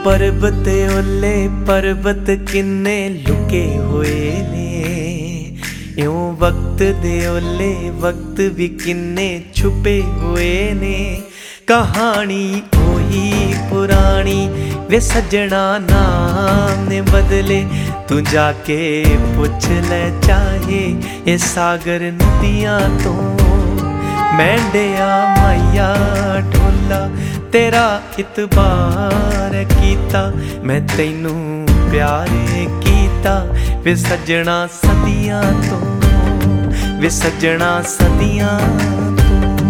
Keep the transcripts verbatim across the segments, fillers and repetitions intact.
पर्बत ओले पर्बत किन्ने लुके हुए ने, यूं वक्त दे ओले वक्त भी किन्ने छुपे हुए ने। कहानी ओही पुरानी वे सजना नाम ने बदले, तू जाके पुछ ले चाहे ये सागर नदियां तो। मैंडिया माइया ढोला तेरा इतबार कीता, मैं तैनू प्यारे कीता वे सजना सदियां तो, वे सजना सदियां तो।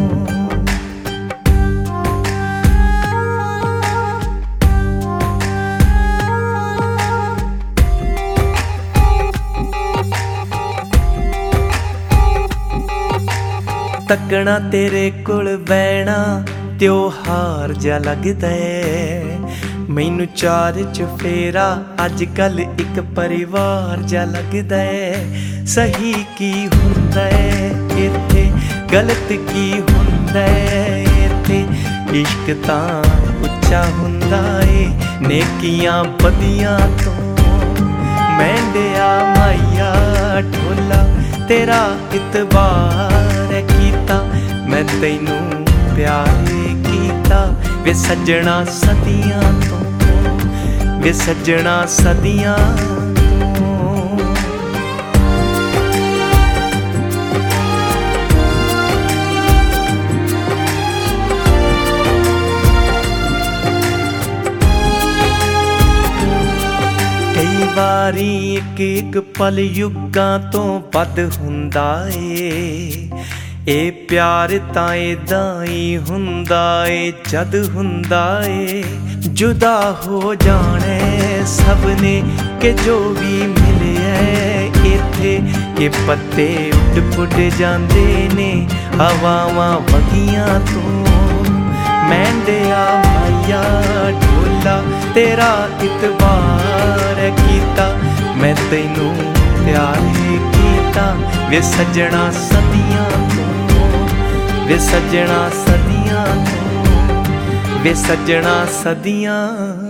तकना तेरे कोल बैना त्योहार जा लगदा है, मैनू चार चफेरा अज कल एक परिवार जा लगदा है। सही की हुंदा है इत्थे गलत की हुंदा है इत्थे, इश्क तां उच्चा हुंदा है नेकियां बदियां तो। मैंडिया माइया ढोला तेरा इतबार कीता, मैं तैनू प्यारे कीता वे सजना सदियां तो, वे सजना सदियां तो। कई वारी एक एक पल युगां तो बद हुंदा ए, ए प्यार तां इदां ही हुंदा ए जद हुंदा ए। जुदा हो जाने सबने के जो भी मिले इत्थे, के पत्ते उड पुड जांदे ने हवावां वगियां तो। मैंडिया माइया ढोला तेरा इतबार कीता, मैं तैनू प्यारे कीता वे सजना सदियां तो, वे सजना सदियां तो, वे सजना सदियां।